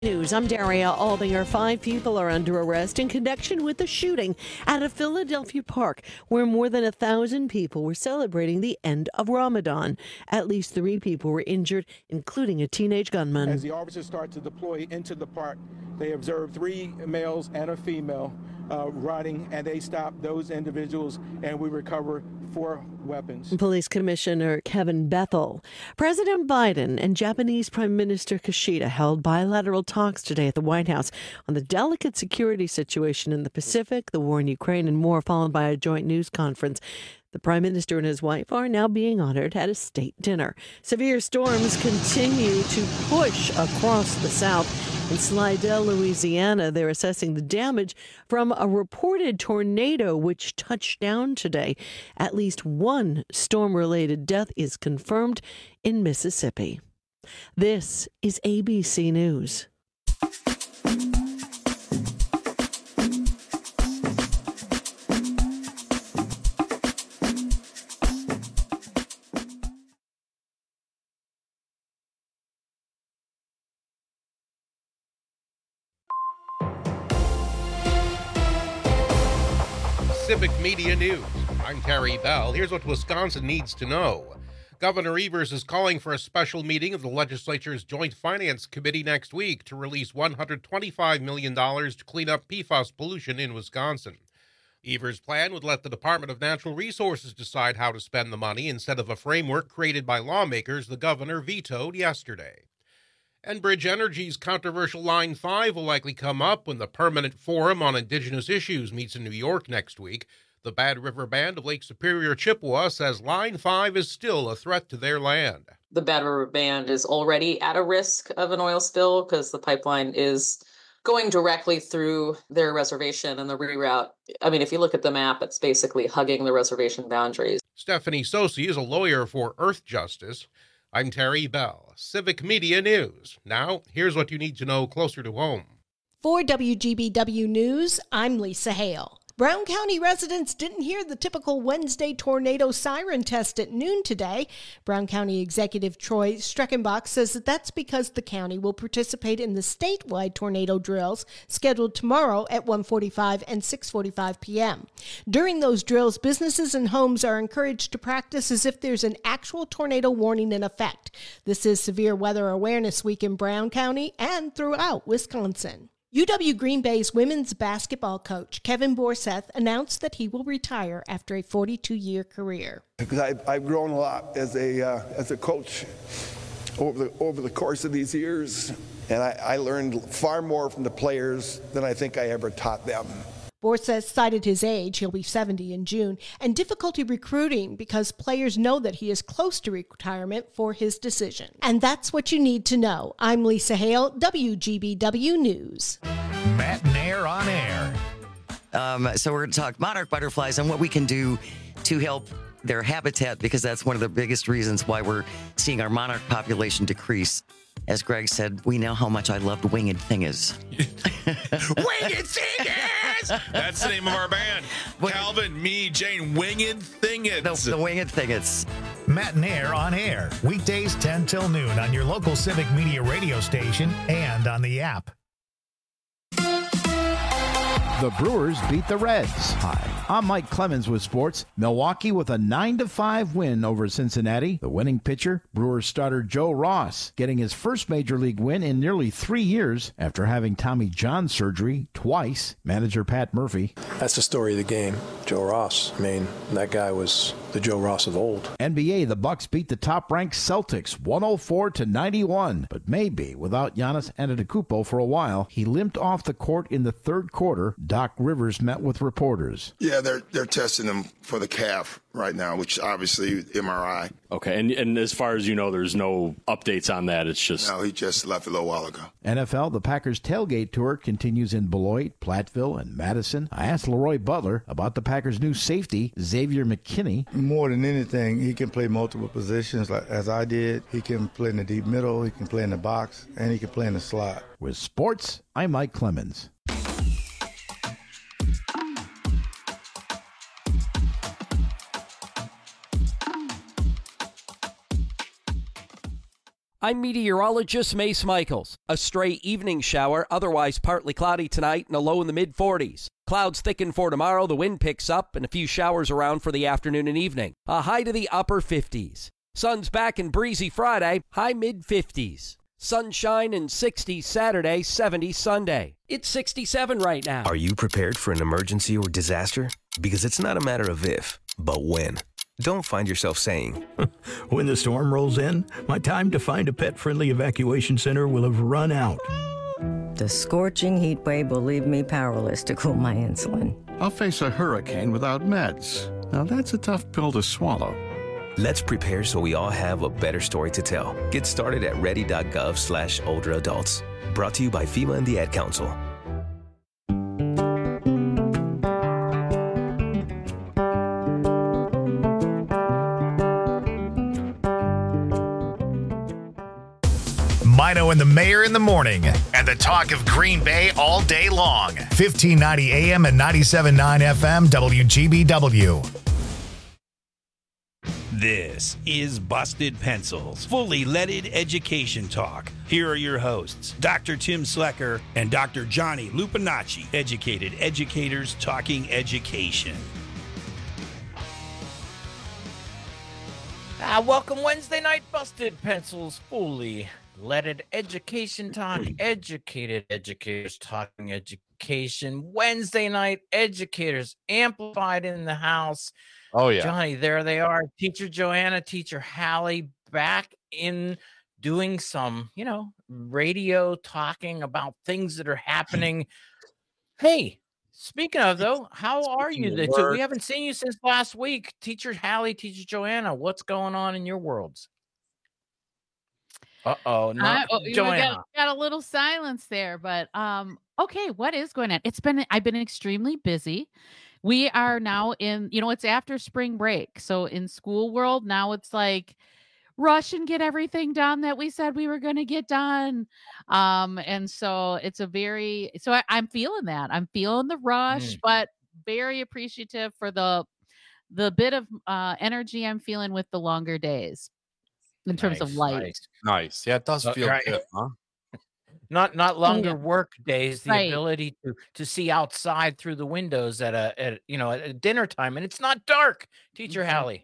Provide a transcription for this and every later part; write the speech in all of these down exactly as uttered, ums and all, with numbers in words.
News. I'm Daria Aldinger. Five people are under arrest in connection with the shooting at a Philadelphia park where more than a thousand people were celebrating the end of Ramadan. At least three people were injured, including a teenage gunman. As the officers start to deploy into the park, they observed three males and a female uh, riding, and they stopped those individuals, and we recovered four weapons. Police Commissioner Kevin Bethel. President Biden and Japanese Prime Minister Kishida held bilateral talks today at the White House on the delicate security situation in the Pacific, the war in Ukraine, and more, followed by a joint news conference. The Prime Minister and his wife are now being honored at a state dinner. Severe storms continue to push across the South. In Slidell, Louisiana, they're assessing the damage from a reported tornado which touched down today. At least one storm-related death is confirmed in Mississippi. This is A B C News. Civic Media News. I'm Terry Bell. Here's what Wisconsin needs to know. Governor Evers is calling for a special meeting of the legislature's Joint Finance Committee next week to release one hundred twenty-five million dollars to clean up P FAS pollution in Wisconsin. Evers' plan would let the Department of Natural Resources decide how to spend the money instead of a framework created by lawmakers the governor vetoed yesterday. Enbridge Energy's controversial Line five will likely come up when the Permanent Forum on Indigenous Issues meets in New York next week. The Bad River Band of Lake Superior, Chippewa, says Line five is still a threat to their land. The Bad River Band is already at a risk of an oil spill because the pipeline is going directly through their reservation, and the reroute, I mean, if you look at the map, it's basically hugging the reservation boundaries. Stephanie Sosi is a lawyer for Earth Justice. I'm Terry Bell, Civic Media News. Now, here's what you need to know closer to home. For W G B W News, I'm Lisa Hale. Brown County residents didn't hear the typical Wednesday tornado siren test at noon today. Brown County Executive Troy Streckenbach says that that's because the county will participate in the statewide tornado drills scheduled tomorrow at one forty-five and six forty-five p.m. During those drills, businesses and homes are encouraged to practice as if there's an actual tornado warning in effect. This is Severe Weather Awareness Week in Brown County and throughout Wisconsin. U W Green Bay's women's basketball coach, Kevin Borseth, announced that he will retire after a forty-two-year career. Because I've, I've grown a lot as a uh, as a coach over the over the course of these years, and I, I learned far more from the players than I think I ever taught them. Borseth cited his age, he'll be seventy in June, and difficulty recruiting because players know that he is close to retirement for his decision. And that's what you need to know. I'm Lisa Hale, W G B W News. Matt Nair on air. Um, so we're going to talk monarch butterflies and what we can do to help their habitat, because that's one of the biggest reasons why we're seeing our monarch population decrease. As Greg said, we know how much I loved Winged Thingers. Winged Thingers! That's the name of our band. Calvin, me, Jane, Winged Thingers. The, the Winged Thingers. Matt Nair on air. Weekdays ten till noon on your local Civic Media radio station and on the app. The Brewers beat the Reds. Hi, I'm Mike Clemens with sports. Milwaukee with a nine to five win over Cincinnati. The winning pitcher, Brewers starter Joe Ross, getting his first major league win in nearly three years after having Tommy John surgery twice. Manager Pat Murphy. That's the story of the game. Joe Ross. I mean, that guy was the Joe Ross of old. N B A, the Bucks beat the top-ranked Celtics one oh four to ninety-one, but maybe without Giannis Antetokounmpo for a while. He limped off the court in the third quarter. Doc Rivers met with reporters. Yeah, they're they're testing him for the calf right now, which obviously M R I. Okay, and and as far as you know, there's no updates on that. It's just no, he just left a little while ago. N F L, the Packers tailgate tour continues in Beloit, Platteville, and Madison. I asked Leroy Butler about the Packers' new safety, Xavier McKinney. More than anything, he can play multiple positions like as I did. He can play in the deep middle, he can play in the box, and he can play in the slot. With sports, I'm Mike Clemens. I'm meteorologist Mace Michaels. A stray evening shower, otherwise partly cloudy tonight and a low in the mid forties. Clouds thicken for tomorrow, the wind picks up, and a few showers around for the afternoon and evening. A high to the upper fifties. Sun's back and breezy Friday, high mid fifties. Sunshine and sixty Saturday, seventy Sunday. It's sixty-seven right now. Are you prepared for an emergency or disaster? Because it's not a matter of if, but when. Don't find yourself saying, when the storm rolls in, my time to find a pet-friendly evacuation center will have run out. The scorching heat wave will leave me powerless to cool my insulin. I'll face a hurricane without meds. Now that's a tough pill to swallow. Let's prepare so we all have a better story to tell. Get started at ready.gov slash older adults. Brought to you by FEMA and the Ad Council. Mino and the Mayor in the morning, and the talk of Green Bay all day long. fifteen ninety A M and ninety-seven point nine F M W G B W. This is Busted Pencils, fully leaded education talk. Here are your hosts, Doctor Tim Slecker and Doctor Johnny Lupinacci, educated educators talking education. Ah, welcome Wednesday night, Busted Pencils, fully leaded education talk, educated educators talking education. Wednesday night, educators amplified in the house. Oh, yeah. Johnny, there they are. Teacher Joanna, Teacher Hallie, back in doing some, you know, radio talking about things that are happening. Hey, speaking of, though, how are you? The two? We haven't seen you since last week. Teacher Hallie, Teacher Joanna, what's going on in your worlds? Uh-oh, not uh, oh, Joanna. Got, got a little silence there, but um, okay, what is going on? It's been, I've been extremely busy. We are now in, you know, it's after spring break. So in school world, now it's like rush and get everything done that we said we were going to get done. Um, and so it's a very, so I, I'm feeling that. I'm feeling the rush, mm. but very appreciative for the, the bit of uh, energy I'm feeling with the longer days in terms nice, of light. Nice. nice. Yeah, it does feel right. good, huh? Not not longer yeah. work days, the right. ability to to see outside through the windows at a at you know at dinner time, and it's not dark. Teacher mm-hmm. Hallie.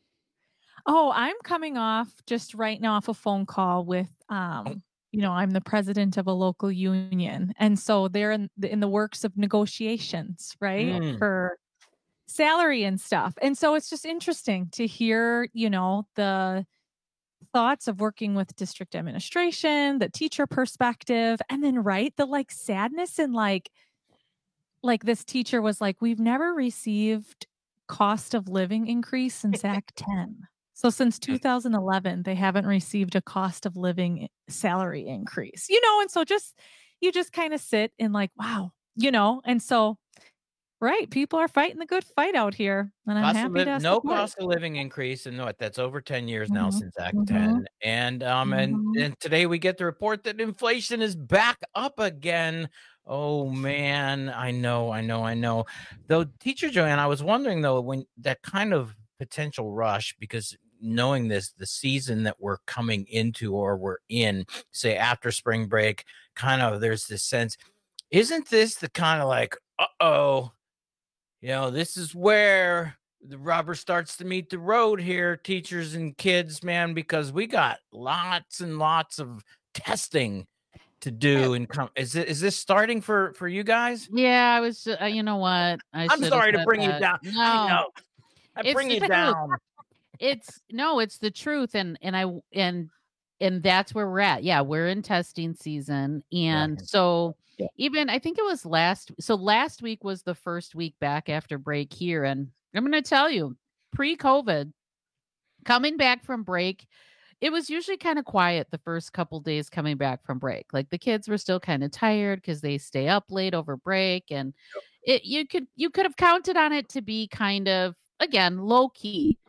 Oh, I'm coming off just right now off a phone call with um oh. you know, I'm the president of a local union, and so they're in the, in the works of negotiations, right? Mm. For salary and stuff. And so it's just interesting to hear, you know, the thoughts of working with district administration, the teacher perspective, and then right the like sadness and like like this teacher was like, we've never received cost of living increase since Act ten. So since two thousand eleven, they haven't received a cost of living salary increase, you know, and so just you just kind of sit and like, wow, you know, and so right, people are fighting the good fight out here, and I'm cost happy li- to no support. Cost of living increase, and what that's over ten years now Mhm, since Act mhm, ten, and um and mhm. and today we get the report that inflation is back up again. Oh man, I know, I know, I know. Though, Teacher Joanne, I was wondering though when that kind of potential rush, because knowing this, the season that we're coming into or we're in, say after spring break, kind of there's this sense, isn't this the kind of like, uh-oh, you know, this is where the rubber starts to meet the road here, teachers and kids, man, because we got lots and lots of testing to do. And come, is it is this starting for for you guys? Yeah, I was. Uh, you know what? I I'm should've sorry to said bring you that. down. No, I know. I It's bring the you truth. down. It's no, it's the truth, and and I and and that's where we're at. Yeah, we're in testing season, and Right. so Yeah. even I think it was last. So last week was the first week back after break here, and I'm going to tell you, pre-COVID, coming back from break, it was usually kind of quiet the first couple days coming back from break. Like the kids were still kind of tired because they stay up late over break, and it you could you could have counted on it to be kind of again low key.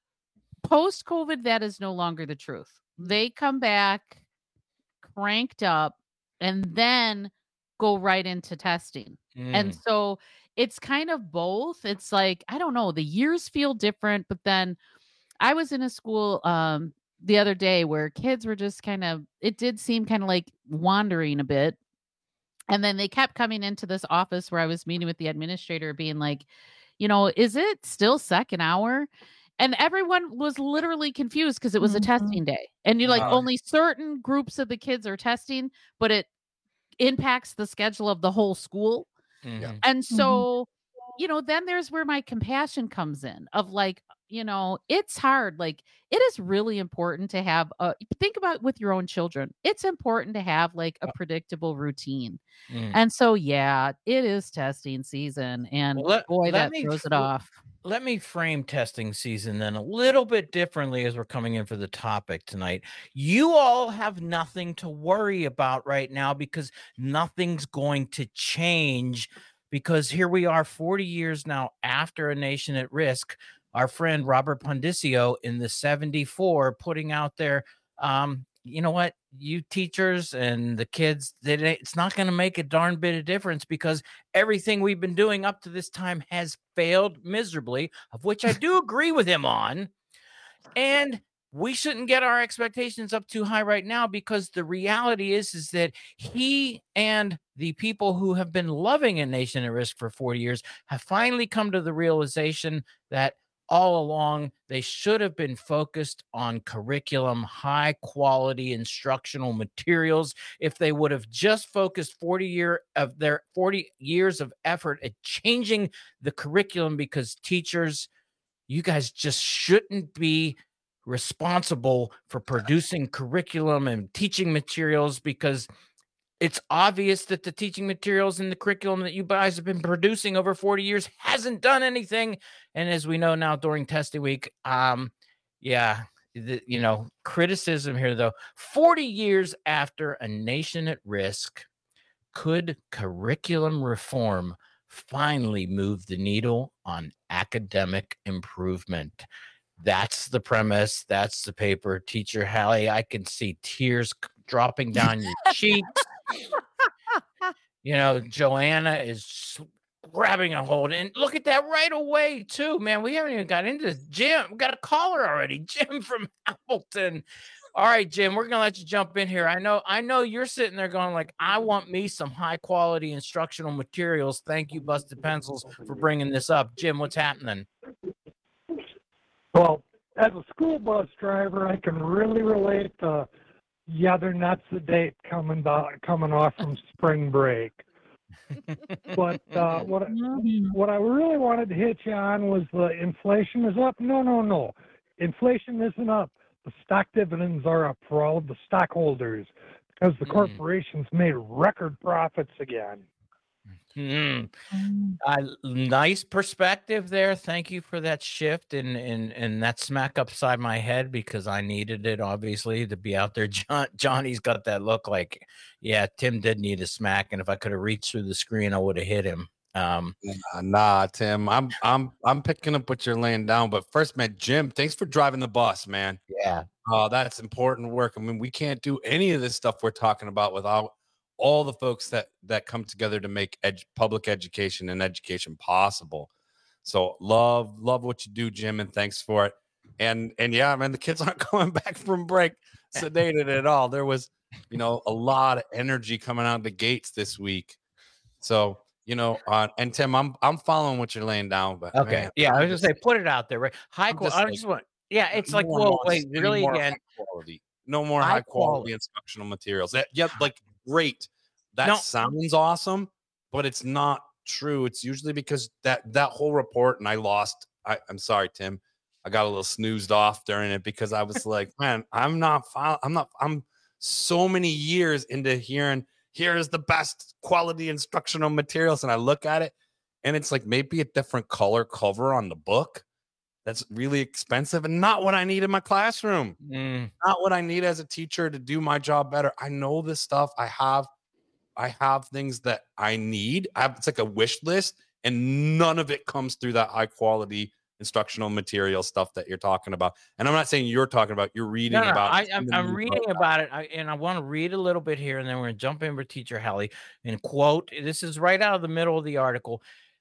Post COVID, that is no longer the truth. They come back cranked up and then go right into testing. And Mm. so it's kind of both. It's like, I don't know, the years feel different, but then I was in a school um the other day where kids were just kind of, it did seem kind of like wandering a bit. And then they kept coming into this office where I was meeting with the administrator being like, you know, is it still second hour? And everyone was literally confused because it was mm-hmm. a testing day. And you're like, uh, only certain groups of the kids are testing, but it impacts the schedule of the whole school. Mm-hmm. And so, mm-hmm. you know, then there's where my compassion comes in of like, you know, it's hard. Like, it is really important to have a, think about with your own children. It's important to have like a predictable routine. Mm. And so, yeah, it is testing season. And well, let, boy, let that me, throws it off. Let me frame testing season then a little bit differently as we're coming in for the topic tonight. You all have nothing to worry about right now because nothing's going to change, because here we are forty years now after A Nation at Risk. Our friend Robert Pondiscio in the seventy-four putting out there, um, you know what, you teachers and the kids, that it's not going to make a darn bit of difference because everything we've been doing up to this time has failed miserably, of which I do agree with him on. And we shouldn't get our expectations up too high right now, because the reality is, is that he and the people who have been loving A Nation at Risk for forty years have finally come to the realization that all along, they should have been focused on curriculum, high quality instructional materials. If they would have just focused forty year of their forty years of effort at changing the curriculum, because teachers, you guys just shouldn't be responsible for producing curriculum and teaching materials, because it's obvious that the teaching materials and the curriculum that you guys have been producing over forty years hasn't done anything. And as we know now during testing week, um, yeah, the, you know, criticism here though, forty years after A Nation at Risk, could curriculum reform finally move the needle on academic improvement? That's the premise. That's the paper. Teacher Hallie, I can see tears dropping down your cheeks. You know, Joanna is grabbing a hold, and look at that right away too, man. We haven't even got into this. Jim, we got a caller already. Jim from Appleton. All right, Jim, we're gonna let you jump in here. I know, I know you're sitting there going like, I want me some high quality instructional materials. Thank you, Busted Pencils, for bringing this up. Jim, what's happening? Well, as a school bus driver, I can really relate to, yeah, they're not sedate coming down, coming off from spring break. But uh, what, what I really wanted to hit you on was the inflation is up. No, no, no. Inflation isn't up. The stock dividends are up for all of the stockholders because the mm. corporations made record profits again. Mm. Uh, nice perspective there. Thank you for that shift and and and that smack upside my head, because I needed it obviously to be out there. John, Johnny's got that look like, yeah, Tim did need a smack, and if I could have reached through the screen, I would have hit him. Um, nah, nah, Tim, I'm I'm I'm picking up what you're laying down. But first, man, Jim, thanks for driving the bus, man. Yeah, uh, that's important work. I mean, we can't do any of this stuff we're talking about without all the folks that that come together to make ed- public education and education possible. So love, love what you do, Jim, and thanks for it. And and yeah, man, the kids aren't coming back from break sedated at all. There was, you know, a lot of energy coming out the gates this week. So, you know, uh, and Tim, I'm I'm following what you're laying down. But okay, man, I'm yeah, I was just, gonna say, put it out there, right? High quality. I just want, yeah, it's like, whoa, wait, really again? Quality. No more high, high quality, quality instructional materials. That, yep, like. Great. That no. sounds awesome, but it's not true. It's usually because that that whole report, and I lost. I, I'm sorry, Tim. I got a little snoozed off during it because I was like, man, I'm not. I'm not. I'm so many years into hearing here is the best quality instructional materials, and I look at it, and it's like maybe a different color cover on the book. That's really expensive and not what I need in my classroom. Mm. Not what I need as a teacher to do my job better. I know this stuff. I have, I have things that I need. I have, it's like a wish list, and none of it comes through that high quality instructional material stuff that you're talking about. And I'm not saying you're talking about. You're reading no, no, about. I, I'm, I'm reading about it, I, and I want to read a little bit here, and then we're going to jump in for Teacher Hallie and quote. This is right out of the middle of the article.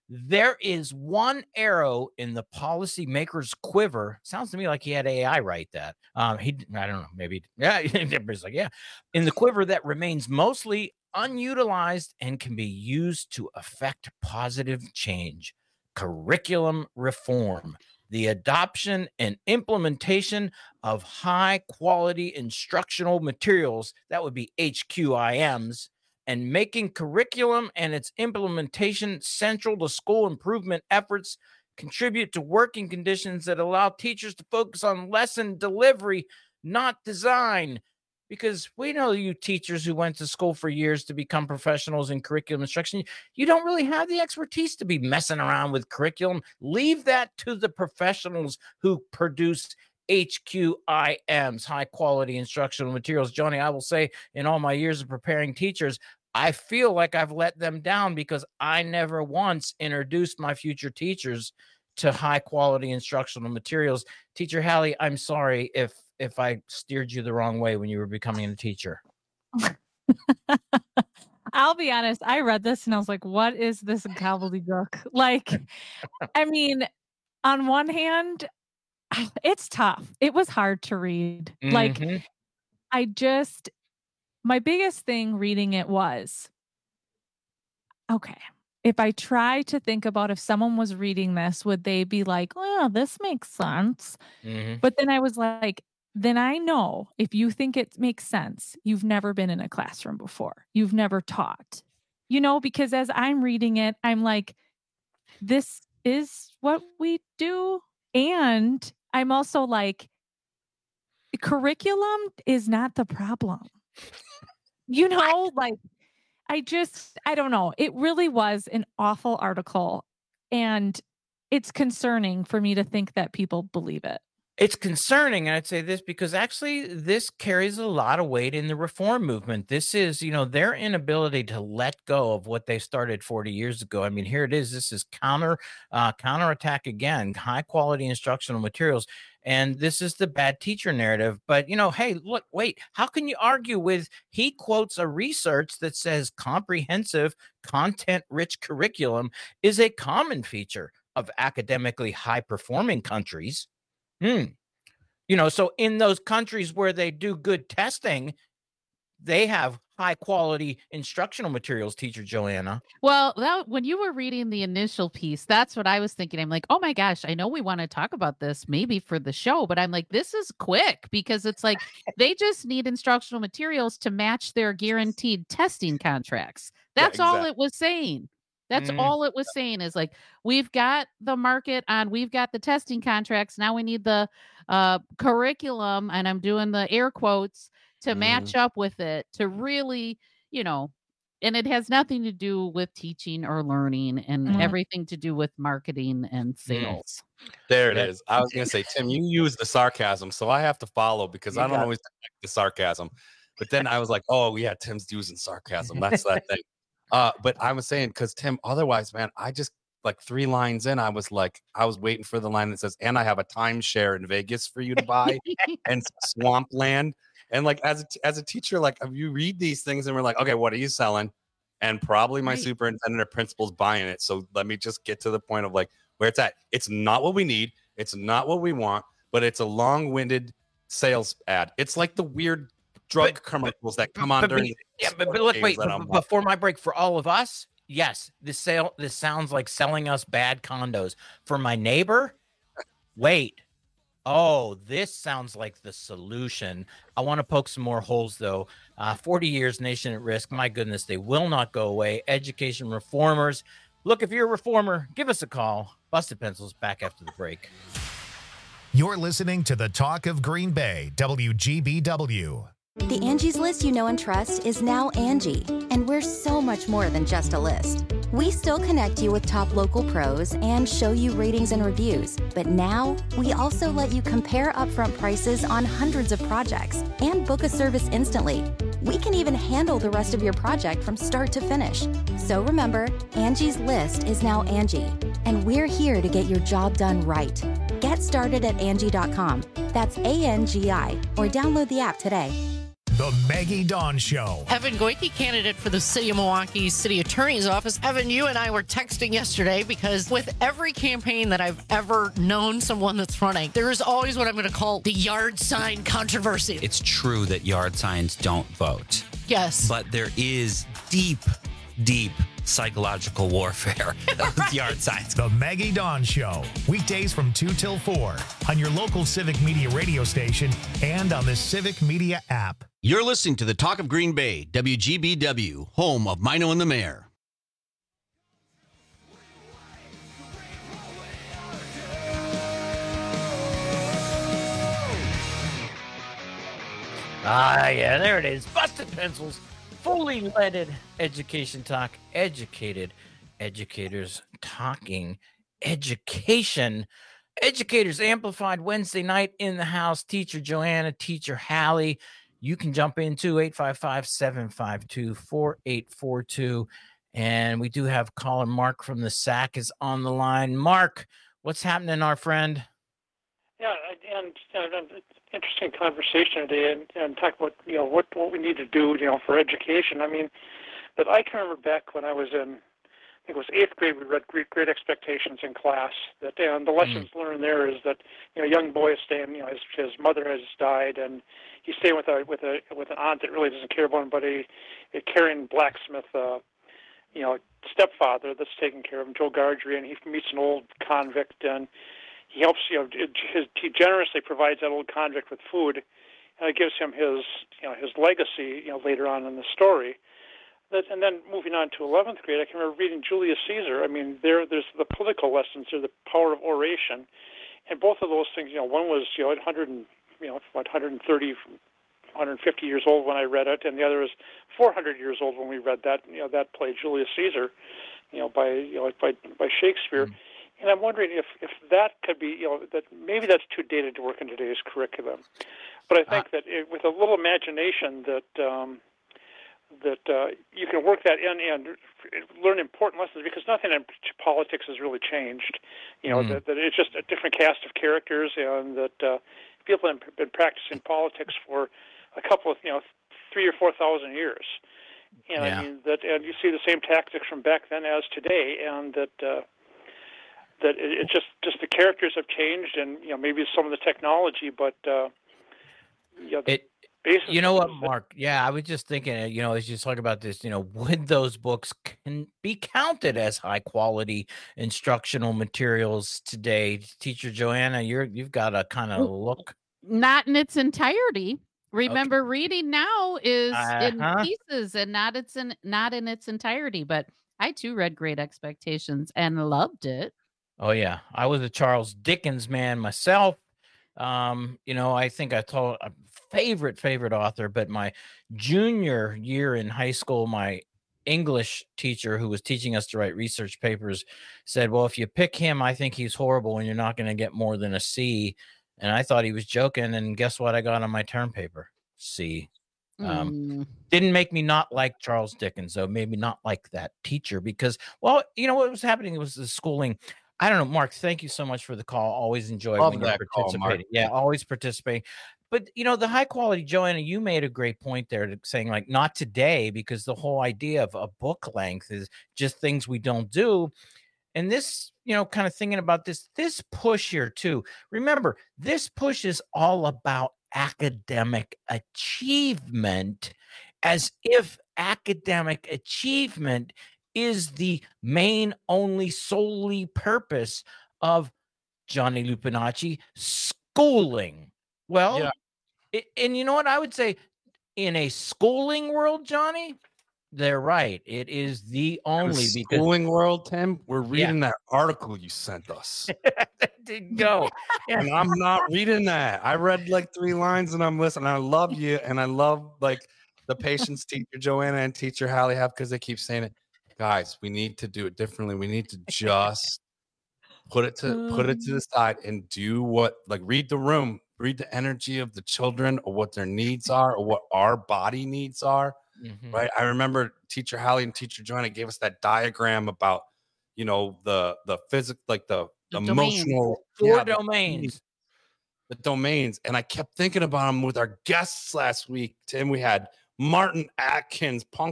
There is one arrow in the policymaker's quiver. Sounds to me like he had A I write that. Um, he, I don't know, maybe, yeah. Everybody's like, yeah, in the quiver that remains mostly unutilized and can be used to affect positive change. Curriculum reform, the adoption and implementation of high quality instructional materials, that would be H Q I Ms, and making curriculum and its implementation central to school improvement efforts, contribute to working conditions that allow teachers to focus on lesson delivery, not design. Because we know you teachers who went to school for years to become professionals in curriculum instruction, you don't really have the expertise to be messing around with curriculum. Leave that to the professionals who produce H Q I Ms, high quality instructional materials. Johnny, I will say in all my years of preparing teachers, I feel like I've let them down because I never once introduced my future teachers to high quality instructional materials. Teacher Hallie, I'm sorry if if I steered you the wrong way when you were becoming a teacher. I'll be honest, I read this and I was like, what is this gobbledygook? Like, I mean, on one hand, it's tough. It was hard to read. Mm-hmm. Like, I just, my biggest thing reading it was, okay, if I try to think about if someone was reading this, would they be like, oh, yeah, this makes sense? Mm-hmm. But then I was like, then I know if you think it makes sense, you've never been in a classroom before. You've never taught, you know, because as I'm reading it, I'm like, this is what we do. And I'm also like, curriculum is not the problem. You know, like, I just, I don't know. It really was an awful article. And it's concerning for me to think that people believe it. It's concerning, and I'd say this because actually this carries a lot of weight in the reform movement. This is, you know, their inability to let go of what they started forty years ago. I mean, here it is. This is counter, uh, counterattack again, high quality instructional materials. And this is the bad teacher narrative. But, you know, hey, look, wait, how can you argue with, he quotes a research that says comprehensive, content-rich curriculum is a common feature of academically high-performing countries. Hmm. You know, so in those countries where they do good testing, they have high quality instructional materials, teacher Joanna. Well, that, when you were reading the initial piece, that's what I was thinking. I'm like, oh my gosh, I know we want to talk about this maybe for the show, but I'm like, this is quick because it's like they just need instructional materials to match their guaranteed testing contracts. That's yeah, exactly. all it was saying. That's mm. all it was saying is like, we've got the market on, we've got the testing contracts. Now we need the uh, curriculum, and I'm doing the air quotes to mm. match up with it to really, you know, and it has nothing to do with teaching or learning and mm. everything to do with marketing and sales. Mm. There it is. I was going to say, Tim, you use the sarcasm, so I have to follow because you I don't always like the sarcasm. But then I was like, oh, yeah, Tim's using sarcasm. That's that thing. Uh, but I was saying, because Tim, otherwise, man, I just like three lines in, I was like, I was waiting for the line that says, and I have a timeshare in Vegas for you to buy and swampland. And like, as a, as a teacher, like you read these things and we're like, okay, what are you selling? And probably my right. superintendent or principal's buying it. So let me just get to the point of like where it's at. It's not what we need. It's not what we want, but it's a long-winded sales ad. It's like the weird drug but, commercials that come on but, during yeah but, but look wait b- before my break, for all of us, yes, this sale this sounds like selling us bad condos. For my neighbor, wait, oh, this sounds like the solution. I want to poke some more holes though. uh forty years, nation at risk, my goodness, they will not go away. Education reformers, look, if you're a reformer, give us a call. Busted Pencils, back after the break. You're listening to the Talk of Green Bay, W G B W. The Angie's List you know and trust is now Angie, and we're so much more than just a list. We still connect you with top local pros and show you ratings and reviews, but now we also let you compare upfront prices on hundreds of projects and book a service instantly. We can even handle the rest of your project from start to finish. So remember, Angie's List is now Angie, and we're here to get your job done right. Get started at Angie dot com. That's A N G I, or download the app today. The Maggie Dawn Show. Evan Goike, candidate for the City of Milwaukee's City Attorney's Office. Evan, you and I were texting yesterday because with every campaign that I've ever known someone that's running, there is always what I'm going to call the yard sign controversy. It's true that yard signs don't vote. Yes. But there is deep, deep psychological warfare with yard signs. The Maggie Dawn Show. Weekdays from two till four on your local Civic Media radio station and on the Civic Media app. You're listening to the Talk of Green Bay, W G B W, home of Mino and the Mayor. Ah, yeah, there it is. Busted Pencils. Fully leaded education talk. Educated educators talking education. Educators Amplified Wednesday night in the house. Teacher Joanna, Teacher Hallie. You can jump into eight five five, seven five two, four eight four two. And we do have caller Mark from the S A C is on the line. Mark, what's happening, our friend? Yeah, and, and it's an interesting conversation today, and, and talk about you know what what we need to do you know for education. I mean, that I can remember back when I was in, I think it was eighth grade. We read Great, Great Expectations in class. That and the lessons mm. learned there is that you know young boy is staying. You know, his his mother has died, and he's staying with a with a with an aunt that really doesn't care about him, but a, a caring blacksmith. Uh, you know, stepfather that's taking care of him, Joe Gardry, and he meets an old convict and. He helps, you know, his, he generously provides that old convict with food, and it gives him his, you know, his legacy, you know, later on in the story. That, and then moving on to eleventh grade, I can remember reading Julius Caesar. I mean, there, there's the political lessons, there's the power of oration, and both of those things, you know, one was, you know, one hundred, and, you know, what, one hundred thirty, one hundred fifty years old when I read it, and the other was four hundred years old when we read that, you know, that play, Julius Caesar, you know, by, you know, by, by Shakespeare. Mm. And I'm wondering if, if that could be, you know, that maybe that's too dated to work in today's curriculum. But I think uh, that it, with a little imagination that um, that uh, you can work that in and learn important lessons, because nothing in politics has really changed. You know, mm. that, that it's just a different cast of characters, and that uh, people have been practicing politics for a couple of, you know, three or four thousand years. And yeah. I mean that, and you see the same tactics from back then as today, and that. Uh, That it, it just just the characters have changed, and you know maybe some of the technology, but uh, you know, it. You know what, Mark? Yeah, I was just thinking. You know, as you talk about this, you know, would those books can be counted as high quality instructional materials today? Teacher Joanna, you're you've got a kind of look. Not in its entirety. Remember, okay. Reading now is uh-huh. in pieces and not it's in not in its entirety. But I too read Great Expectations and loved it. Oh, yeah. I was a Charles Dickens man myself. Um, you know, I think I told a favorite, favorite author, but my junior year in high school, my English teacher who was teaching us to write research papers said, well, if you pick him, I think he's horrible and you're not going to get more than a C. And I thought he was joking. And guess what I got on my term paper? C. Um, mm. Didn't make me not like Charles Dickens, though. Made me not like that teacher because, well, you know, what was happening was the schooling. I don't know, Mark, thank you so much for the call. Always enjoy Love when you're participating. Call, yeah, always participating. But, you know, the high quality, Joanna, you made a great point there to saying, like, not today, because the whole idea of a book length is just things we don't do. And this, you know, kind of thinking about this, this push here, too. Remember, this push is all about academic achievement, as if academic achievement is the main, only, solely purpose of Johnny Lupinacci schooling. Well, yeah. it, and you know what I would say? In a schooling world, Johnny, they're right. It is the only the schooling because, world, Tim. We're reading yeah. that article you sent us. That did go. Yeah. And I'm not reading that. I read like three lines and I'm listening. I love you, and I love like the patience teacher Joanna and teacher Hallie have, because they keep saying it. Guys, we need to do it differently. We need to just put it to put it to the side and do what, like, read the room, read the energy of the children, or what their needs are, or what our body needs are. Mm-hmm. Right. I remember teacher Hallie and teacher Joanna gave us that diagram about, you know, the the physical, like the, the emotional four yeah, domains. the domains. And I kept thinking about them with our guests last week. Tim, we had Martin Atkins, punk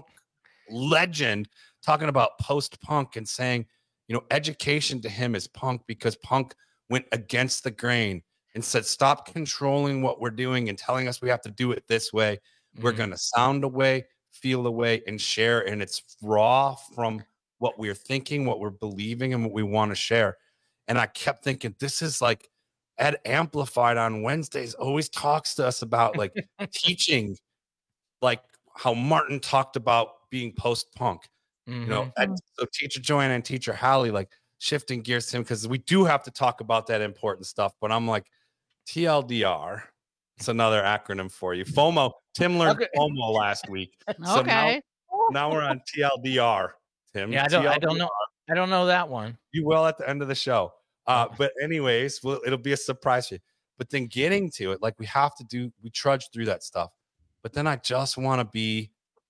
legend, talking about post-punk and saying, you know, education to him is punk because punk went against the grain and said, stop controlling what we're doing and telling us we have to do it this way. Mm-hmm. We're going to sound away, feel away, and share. And it's raw from what we're thinking, what we're believing, and what we want to share. And I kept thinking, this is like Ed Amplified on Wednesdays always talks to us about like teaching, like how Martin talked about being post-punk. Mm-hmm. You know, Ed, so Teacher Joanna and Teacher Hallie, like shifting gears to him, because we do have to talk about that important stuff. But I'm like, T L D R, it's another acronym for you. FOMO. Tim learned okay. FOMO last week. So okay. Now, now we're on T L D R. Tim. Yeah, I don't, T L D R. I don't know. I don't know that one. You will at the end of the show. Uh, but anyways, well, it'll be a surprise for you. But then getting to it, like we have to do, we trudge through that stuff. But then I just want to be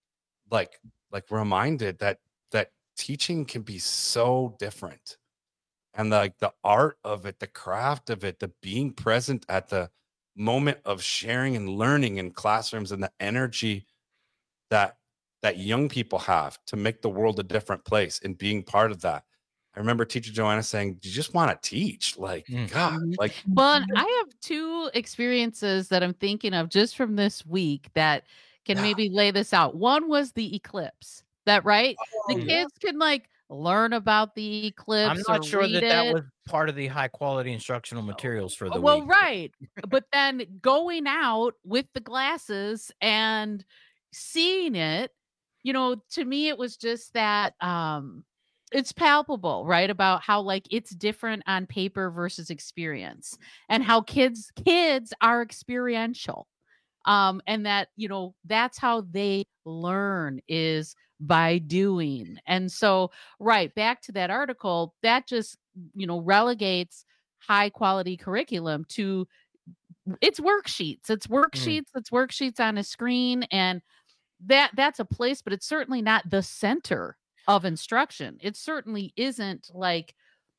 like, like reminded that that teaching can be so different. And the, like the art of it, the craft of it, the being present at the moment of sharing and learning in classrooms, and the energy that that young people have to make the world a different place and being part of that. I remember Teacher Joanna saying, you just want to teach. Like, mm. God, like. Well, I have two experiences that I'm thinking of just from this week that can yeah. maybe lay this out. One was the eclipse. That right? Oh, the kids yeah. can like learn about the eclipse. I'm not or sure read that it. that was part of the high quality instructional materials for the well, week. right. But then going out with the glasses and seeing it, you know, to me, it was just that um, it's palpable, right? About how like it's different on paper versus experience, and how kids kids are experiential. Um, and that, you know, that's how they learn is by doing. And so, right, back to that article, that just, you know, relegates high quality curriculum to it's worksheets. It's worksheets. Mm. It's worksheets on a screen. And that that's a place, but it's certainly not the center of instruction. It certainly isn't like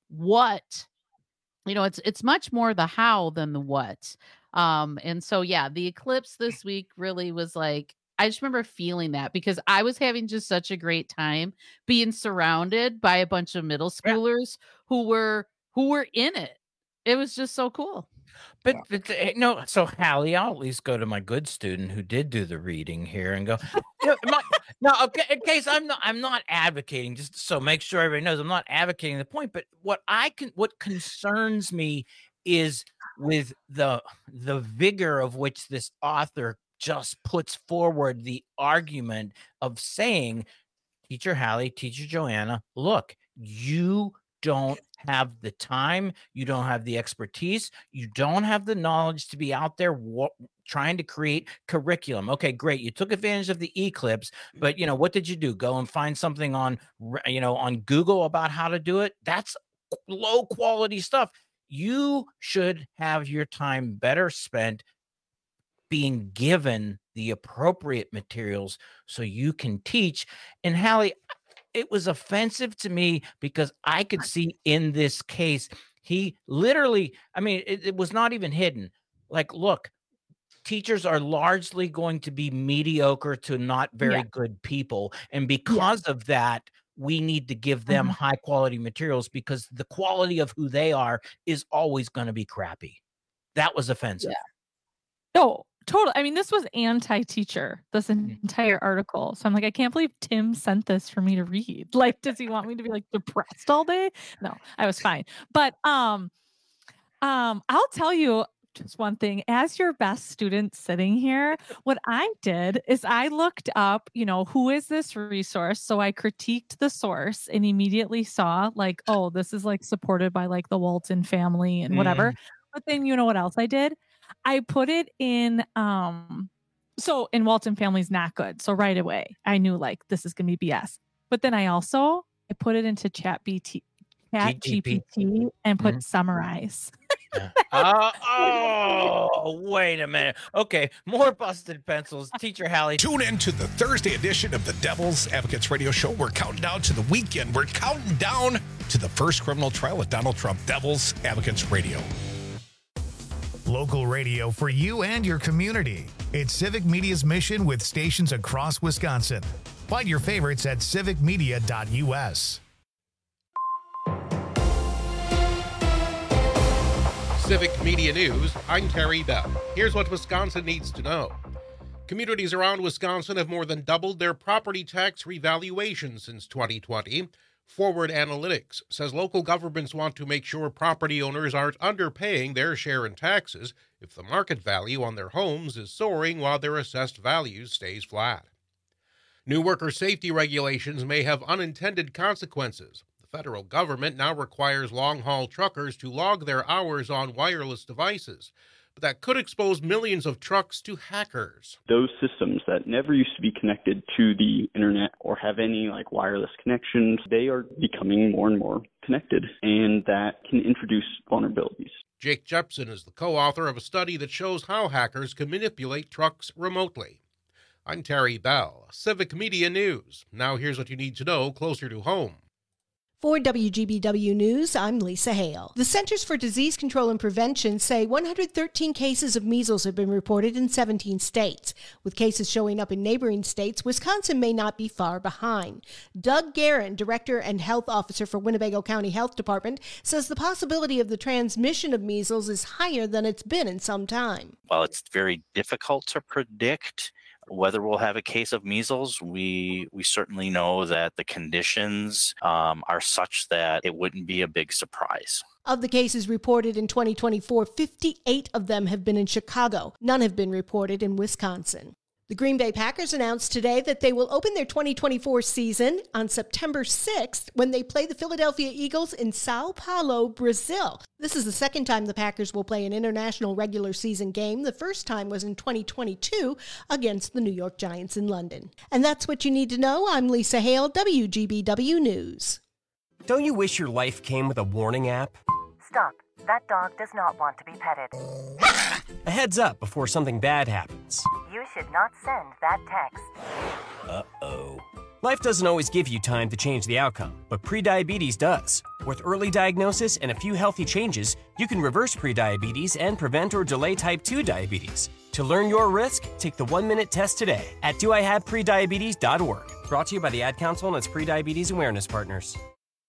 what, you know, it's it's much more the how than the what. Um, and so, yeah, the eclipse this week really was like, I just remember feeling that because I was having just such a great time being surrounded by a bunch of middle schoolers yeah. who were, who were in it. It was just so cool. But, but no, so Hallie, I'll at least go to my good student who did do the reading here and go, you know, my, no, okay, in case I'm not, I'm not advocating, just so make sure everybody knows I'm not advocating the point, but what I can, what concerns me is with the the vigor of which this author just puts forward the argument of saying, Teacher Hallie, Teacher Joanna, look, you don't have the time, you don't have the expertise, you don't have the knowledge to be out there wa- trying to create curriculum. Okay, great. You took advantage of the eclipse, but you know, what did you do? Go and find something on, you know, on Google about how to do it? That's low quality stuff. You should have your time better spent being given the appropriate materials so you can teach. And Hallie, it was offensive to me because I could see in this case, he literally, I mean, it, it was not even hidden. Like, look, teachers are largely going to be mediocre to not very yeah. good people. And because yeah. of that, we need to give them uh-huh. high quality materials because the quality of who they are is always going to be crappy. That was offensive. Yeah. No, totally. I mean, this was anti-teacher, this entire article. So I'm like, I can't believe Tim sent this for me to read. Like, does he want me to be like depressed all day? No, I was fine. But um, um, I'll tell you just one thing. As your best student sitting here, what I did is I looked up, you know, who is this resource? So I critiqued the source and immediately saw like, oh, this is like supported by like the Walton family and whatever. Mm. But then you know what else I did? I put it in, um, so in Walton family's not good. So right away I knew like, this is going to be B S. But then I also, I put it into Chat B T, Chat G P T and put mm-hmm. summarize. uh, oh, wait a minute. Okay, more busted pencils. Teacher Hallie. Tune in to the Thursday edition of the Devil's Advocates Radio Show. We're counting down to the weekend. We're counting down to the first criminal trial with Donald Trump. Devil's Advocates Radio. Local radio for you and your community. It's Civic Media's mission with stations across Wisconsin. Find your favorites at civic media dot u s. Civic Media News, I'm Terry Bell. Here's what Wisconsin needs to know. Communities around Wisconsin have more than doubled their property tax revaluation since twenty twenty. Forward Analytics says local governments want to make sure property owners aren't underpaying their share in taxes if the market value on their homes is soaring while their assessed value stays flat. New worker safety regulations may have unintended consequences. The federal government now requires long-haul truckers to log their hours on wireless devices, but that could expose millions of trucks to hackers. Those systems that never used to be connected to the internet or have any like wireless connections, they are becoming more and more connected, and that can introduce vulnerabilities. Jake Jepson is the co-author of a study that shows how hackers can manipulate trucks remotely. I'm Terry Bell, Civic Media News. Now here's what you need to know closer to home. For W G B W News, I'm Lisa Hale. The Centers for Disease Control and Prevention say one hundred thirteen cases of measles have been reported in seventeen states. With cases showing up in neighboring states, Wisconsin may not be far behind. Doug Guerin, Director and Health Officer for Winnebago County Health Department, says the possibility of the transmission of measles is higher than it's been in some time. While it's very difficult to predict whether we'll have a case of measles, we we certainly know that the conditions um, are such that it wouldn't be a big surprise. Of the cases reported in twenty twenty-four, fifty-eight of them have been in Chicago. None have been reported in Wisconsin. The Green Bay Packers announced today that they will open their twenty twenty-four season on September sixth when they play the Philadelphia Eagles in Sao Paulo, Brazil. This is the second time the Packers will play an international regular season game. The first time was in twenty twenty-two against the New York Giants in London. And that's what you need to know. I'm Lisa Hale, W G B W News. Don't you wish your life came with a warning app? Stop. That dog does not want to be petted. A heads up before something bad happens. You should not send that text. Uh-oh. Life doesn't always give you time to change the outcome, but prediabetes does. With early diagnosis and a few healthy changes, you can reverse prediabetes and prevent or delay type two diabetes. To learn your risk, take the one-minute test today at do I have prediabetes dot org. Brought to you by the Ad Council and its prediabetes awareness partners.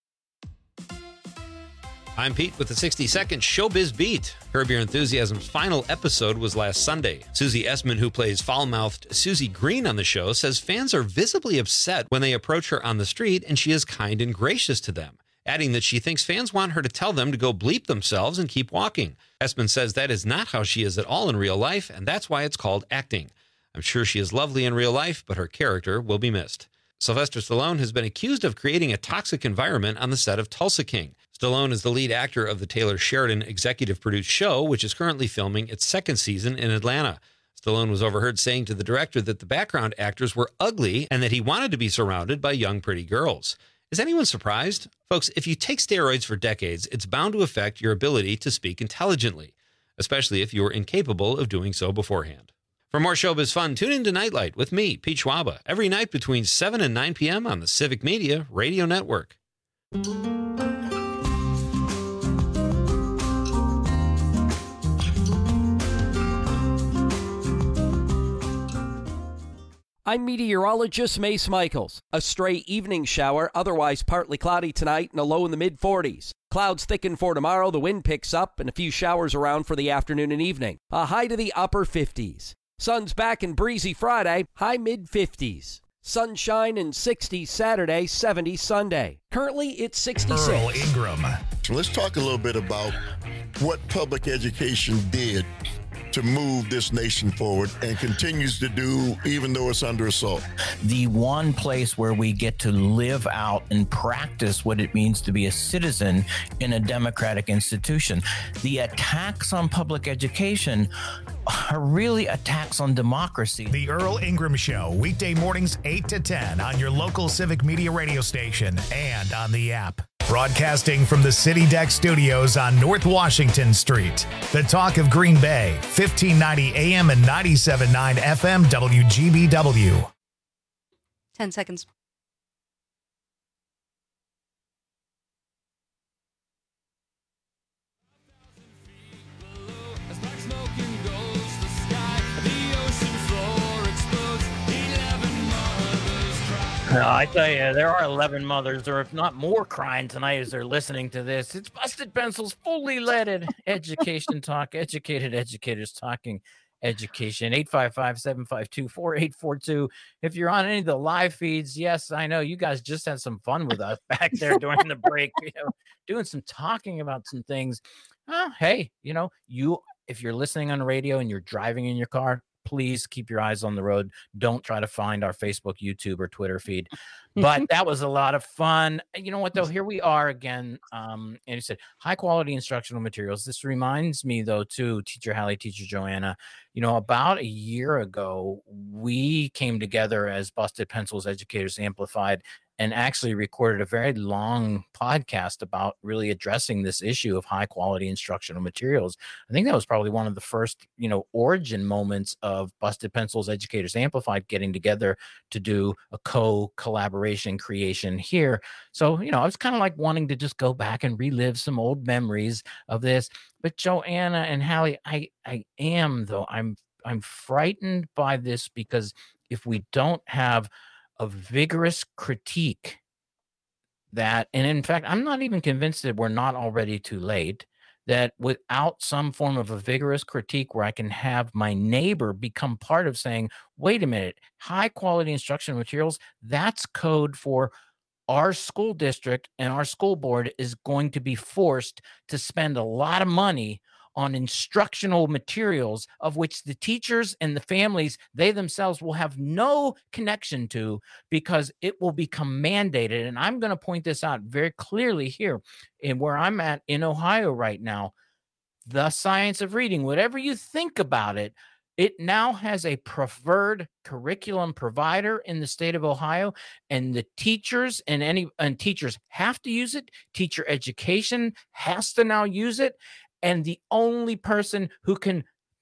I'm Pete with the sixty second Showbiz Beat. Curb Your Enthusiasm's final episode was last Sunday. Susie Essman, who plays foul-mouthed Susie Green on the show, says fans are visibly upset when they approach her on the street and she is kind and gracious to them, adding that she thinks fans want her to tell them to go bleep themselves and keep walking. Essman says that is not how she is at all in real life, and that's why it's called acting. I'm sure she is lovely in real life, but her character will be missed. Sylvester Stallone has been accused of creating a toxic environment on the set of Tulsa King. Stallone is the lead actor of the Taylor Sheridan executive-produced show, which is currently filming its second season in Atlanta. Stallone was overheard saying to the director that the background actors were ugly and that he wanted to be surrounded by young, pretty girls. Is anyone surprised? Folks, if you take steroids for decades, it's bound to affect your ability to speak intelligently, especially if you were incapable of doing so beforehand. For more showbiz fun, tune in to Nightlight with me, Pete Schwaba, every night between seven and nine p.m. on the Civic Media Radio Network. I'm meteorologist Mace Michaels. A stray evening shower, otherwise partly cloudy tonight and a low in the mid forties. Clouds thicken for tomorrow, the wind picks up, and a few showers around for the afternoon and evening. A high to the upper fifties. Sun's back and breezy Friday, high mid fifties. Sunshine and sixty Saturday, seventy Sunday. Currently, it's sixty-six. Earl Ingram. So let's talk a little bit about what public education did to move this nation forward and continues to do even though it's under assault. The one place where we get to live out and practice what it means to be a citizen in a democratic institution. The attacks on public education are really attacks on democracy. The Earl Ingram Show, weekday mornings eight to ten on your local Civic Media radio station and on the app. Broadcasting from the City Deck Studios on North Washington Street. The talk of Green Bay, fifteen ninety A M and ninety-seven point nine F M W G B W. Ten seconds. No, I tell you, there are eleven mothers, or if not more, crying tonight as they're listening to this. It's Busted Pencils, fully leaded education talk, educated educators talking education. eight five five, seven five two, four eight four two. If you're on any of the live feeds, yes, I know you guys just had some fun with us back there during the break, you know, doing some talking about some things. Uh, hey, you know, you if you're listening on the radio and you're driving in your car, please keep your eyes on the road. Don't try to find our Facebook, YouTube, or Twitter feed. But that was a lot of fun. You know what, though? Here we are again. Um, and he said, high quality instructional materials. This reminds me, though, too, Teacher Hallie, Teacher Joanna, you know, about a year ago, we came together as Busted Pencils Educators Amplified and actually recorded a very long podcast about really addressing this issue of high quality instructional materials. I think that was probably one of the first, you know, origin moments of Busted Pencils Educators Amplified getting together to do a co-collaboration creation here. So, you know, I was kind of like wanting to just go back and relive some old memories of this. But Joanna and Hallie, I, I am, though, I'm, I'm frightened by this, because if we don't have a vigorous critique that, and in fact, I'm not even convinced that we're not already too late, that without some form of a vigorous critique where I can have my neighbor become part of saying, wait a minute, high quality instructional materials, that's code for our school district, and our school board is going to be forced to spend a lot of money on instructional materials of which the teachers and the families, they themselves will have no connection to, because it will become mandated. And I'm going to point this out very clearly here in where I'm at in Ohio right now. The Science of Reading, whatever you think about it, it now has a preferred curriculum provider in the state of Ohio, and the teachers and any and teachers have to use it. Teacher education has to now use it. And the only person who can